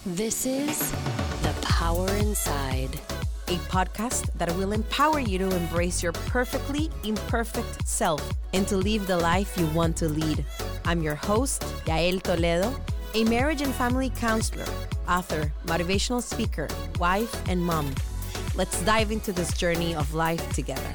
This is The Power Inside, a podcast that will empower you to embrace your perfectly imperfect self and to live the life you want to lead. I'm your host, Yael Toledo, a marriage and family counselor, author, motivational speaker, wife, and mom. Let's dive into this journey of life together.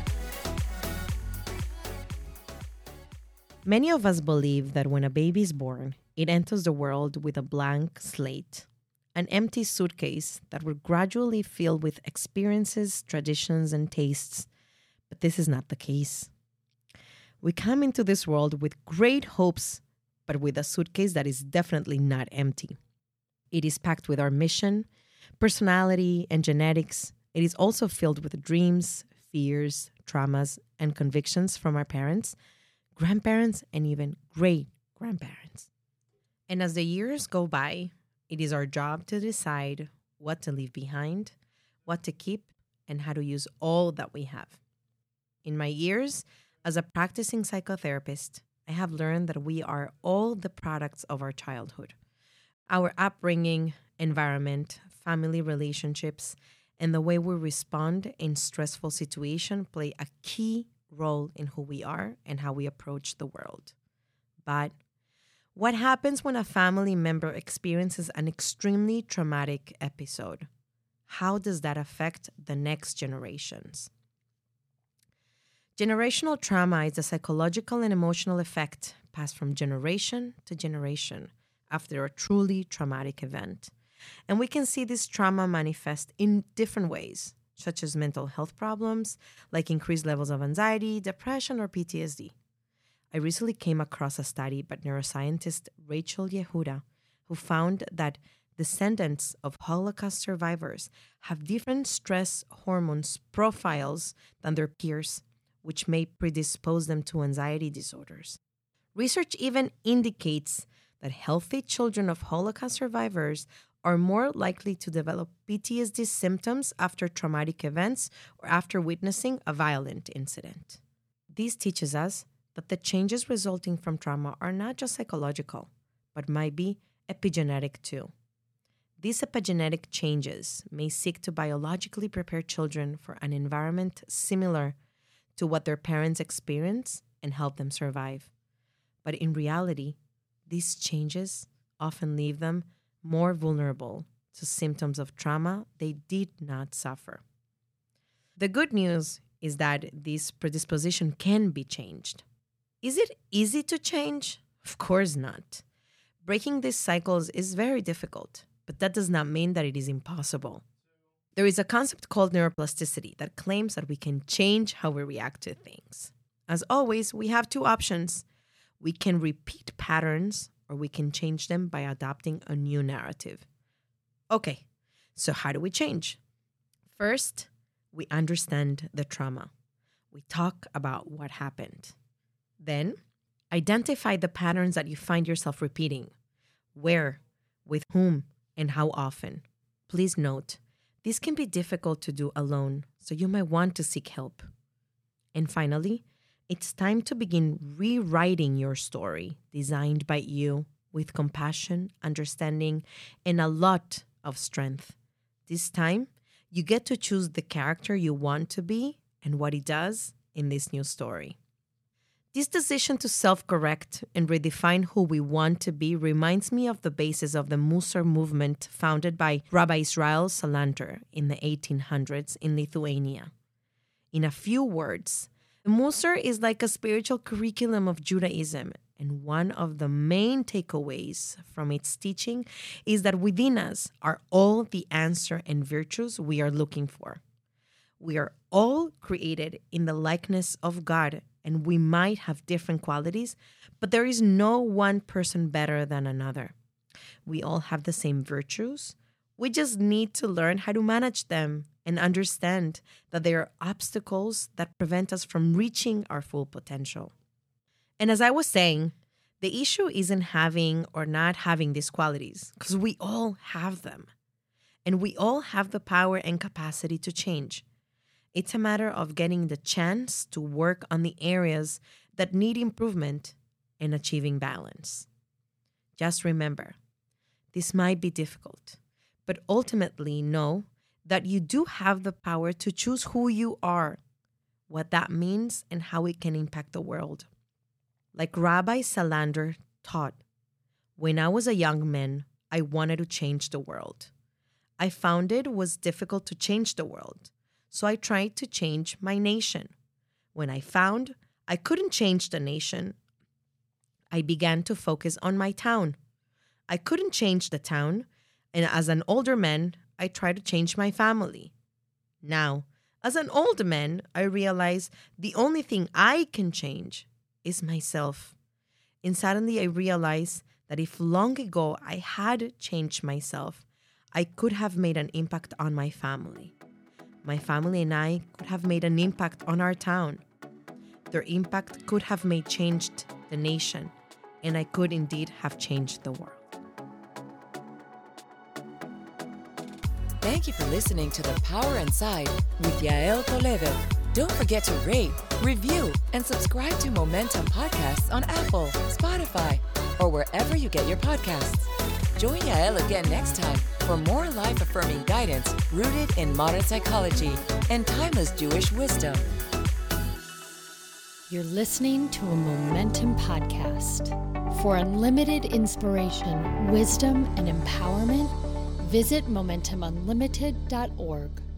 Many of us believe that when a baby is born, it enters the world with a blank slate, an empty suitcase that will gradually fill with experiences, traditions, and tastes. But this is not the case. We come into this world with great hopes, but with a suitcase that is definitely not empty. It is packed with our mission, personality, and genetics. It is also filled with dreams, fears, traumas, and convictions from our parents, grandparents, and even great-grandparents. And as the years go by, it is our job to decide what to leave behind, what to keep, and how to use all that we have. In my years as a practicing psychotherapist, I have learned that we are all the products of our childhood. Our upbringing, environment, family relationships, and the way we respond in stressful situations play a key role in who we are and how we approach the world. But what happens when a family member experiences an extremely traumatic episode? How does that affect the next generations? Generational trauma is a psychological and emotional effect passed from generation to generation after a truly traumatic event. And we can see this trauma manifest in different ways, such as mental health problems, like increased levels of anxiety, depression, or PTSD. I recently came across a study by neuroscientist Rachel Yehuda, who found that descendants of Holocaust survivors have different stress hormones profiles than their peers, which may predispose them to anxiety disorders. Research even indicates that healthy children of Holocaust survivors are more likely to develop PTSD symptoms after traumatic events or after witnessing a violent incident. This teaches us that the changes resulting from trauma are not just psychological, but might be epigenetic too. These epigenetic changes may seek to biologically prepare children for an environment similar to what their parents experience and help them survive. But in reality, these changes often leave them more vulnerable to symptoms of trauma they did not suffer. The good news is that this predisposition can be changed. Is it easy to change? Of course not. Breaking these cycles is very difficult, but that does not mean that it is impossible. There is a concept called neuroplasticity that claims that we can change how we react to things. As always, we have two options. We can repeat patterns, or we can change them by adopting a new narrative. Okay, so how do we change? First, we understand the trauma. We talk about what happened. Then, identify the patterns that you find yourself repeating. Where, with whom, and how often. Please note, this can be difficult to do alone, so you might want to seek help. And finally, it's time to begin rewriting your story, designed by you, with compassion, understanding, and a lot of strength. This time, you get to choose the character you want to be and what he does in this new story. This decision to self-correct and redefine who we want to be reminds me of the basis of the Musar movement founded by Rabbi Israel Salanter in the 1800s in Lithuania. In a few words, the Musar is like a spiritual curriculum of Judaism, and one of the main takeaways from its teaching is that within us are all the answer and virtues we are looking for. We are all created in the likeness of God, and we might have different qualities, but there is no one person better than another. We all have the same virtues. We just need to learn how to manage them and understand that there are obstacles that prevent us from reaching our full potential. And as I was saying, the issue isn't having or not having these qualities, because we all have them. And we all have the power and capacity to change. It's a matter of getting the chance to work on the areas that need improvement and achieving balance. Just remember, this might be difficult, but ultimately know that you do have the power to choose who you are, what that means, and how it can impact the world. Like Rabbi Salander taught, when I was a young man, I wanted to change the world. I found it was difficult to change the world, so I tried to change my nation. When I found I couldn't change the nation, I began to focus on my town. I couldn't change the town, and as an older man, I tried to change my family. Now, as an old man, I realize the only thing I can change is myself. And suddenly I realized that if long ago I had changed myself, I could have made an impact on my family. My family and I could have made an impact on our town. Their impact could have changed the nation, and I could indeed have changed the world. Thank you for listening to The Power Inside with Yael Toledo. Don't forget to rate, review, and subscribe to Momentum Podcasts on Apple, Spotify, or wherever you get your podcasts. Join Yael again next time for more life-affirming guidance rooted in modern psychology and timeless Jewish wisdom. You're listening to a Momentum podcast. For unlimited inspiration, wisdom, and empowerment, visit MomentumUnlimited.org.